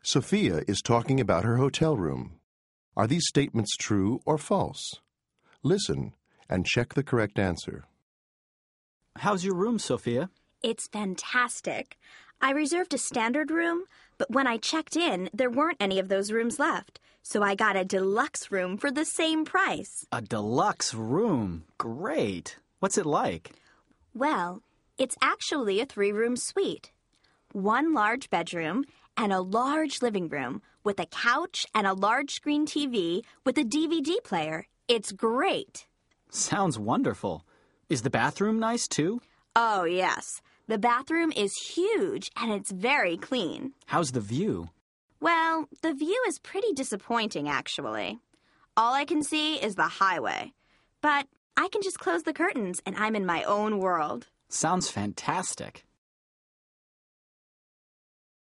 Sophia is talking about her hotel room. Are these statements true or false? Listen and check the correct answer. How's your room, Sophia? It's fantastic. I reserved a standard room, but when I checked in, there weren't any of those rooms left. So I got a deluxe room for the same price. A deluxe room. Great. What's it like? Well, it's actually a 3-room suite. 1 large bedroom and a large living room with a couch and a large screen TV with a DVD player. It's great. Sounds wonderful. Is the bathroom nice, too? Oh, yes. The bathroom is huge and it's very clean. How's the view? Well, the view is pretty disappointing, actually. All I can see is the highway. But I can just close the curtains and I'm in my own world. Sounds fantastic.